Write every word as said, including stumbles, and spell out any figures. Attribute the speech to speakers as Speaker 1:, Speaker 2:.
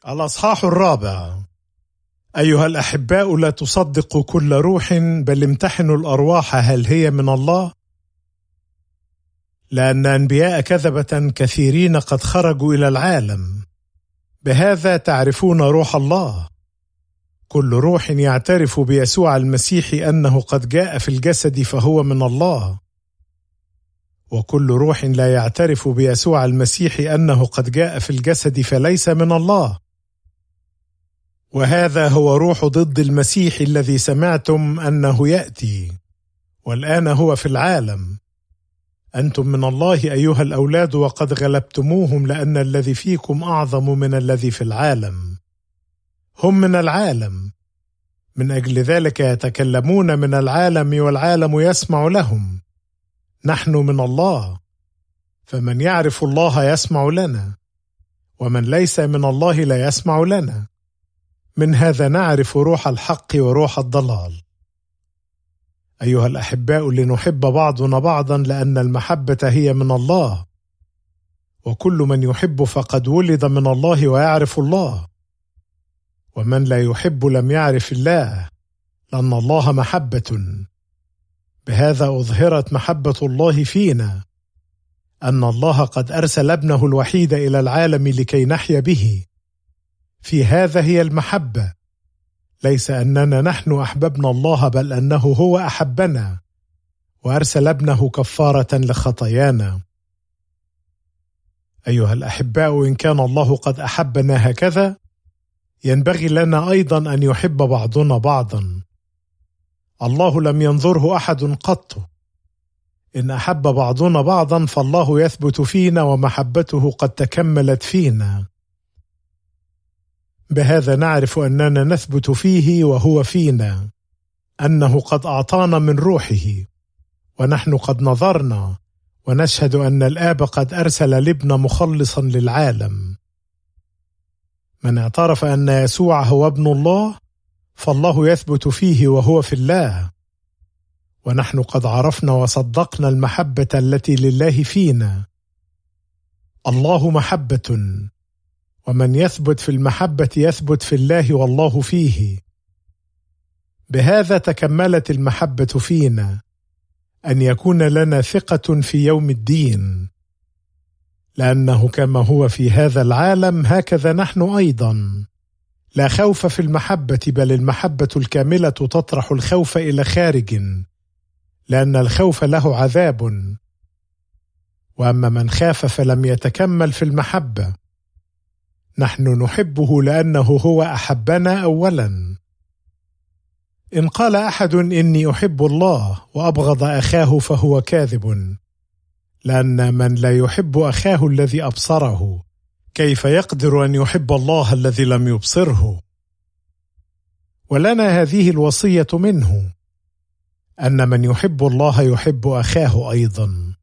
Speaker 1: الأصحاح الرابع. أيها الأحباء، لا تصدقوا كل روح، بل امتحنوا الأرواح هل هي من الله، لأن أنبياء كذبة كثيرين قد خرجوا إلى العالم. بهذا تعرفون روح الله. كل روح يعترف بيسوع المسيح أنه قد جاء في الجسد فهو من الله، وكل روح لا يعترف بيسوع المسيح أنه قد جاء في الجسد فليس من الله. وهذا هو روح ضد المسيح الذي سمعتم أنه يأتي، والآن هو في العالم. أنتم من الله أيها الأولاد، وقد غلبتموهم، لأن الذي فيكم أعظم من الذي في العالم. هم من العالم، من أجل ذلك يتكلمون من العالم والعالم يسمع لهم. نحن من الله، فمن يعرف الله يسمع لنا، ومن ليس من الله لا يسمع لنا. من هذا نعرف روح الحق وروح الضلال. أيها الأحباء، لنحب بعضنا بعضا، لأن المحبة هي من الله، وكل من يحب فقد ولد من الله ويعرف الله، ومن لا يحب لم يعرف الله، لأن الله محبة. بهذا أظهرت محبة الله فينا، أن الله قد أرسل ابنه الوحيد إلى العالم لكي نحيا به. في هذا هي المحبة، ليس أننا نحن أحببنا الله، بل أنه هو أحبنا وأرسل ابنه كفارة لخطايانا. أيها الأحباء، إن كان الله قد أحبنا هكذا، ينبغي لنا أيضا أن يحب بعضنا بعضا. الله لم ينظره أحد قط. إن أحب بعضنا بعضا فالله يثبت فينا، ومحبته قد تكملت فينا. بهذا نعرف أننا نثبت فيه وهو فينا، أنه قد أعطانا من روحه. ونحن قد نظرنا ونشهد أن الآب قد أرسل الابن مخلصا للعالم. من اعترف أن يسوع هو ابن الله، فالله يثبت فيه وهو في الله. ونحن قد عرفنا وصدقنا المحبة التي لله فينا. الله محبة، ومن يثبت في المحبة يثبت في الله والله فيه. بهذا تكملت المحبة فينا، أن يكون لنا ثقة في يوم الدين، لأنه كما هو في هذا العالم هكذا نحن أيضا. لا خوف في المحبة، بل المحبة الكاملة تطرح الخوف إلى خارج، لأن الخوف له عذاب. وأما من خاف فلم يتكمل في المحبة. نحن نحبه لأنه هو أحبنا أولا. إن قال أحد إني أحب الله وأبغض أخاه فهو كاذب، لأن من لا يحب أخاه الذي أبصره كيف يقدر أن يحب الله الذي لم يبصره؟ ولنا هذه الوصية منه، أن من يحب الله يحب أخاه أيضا.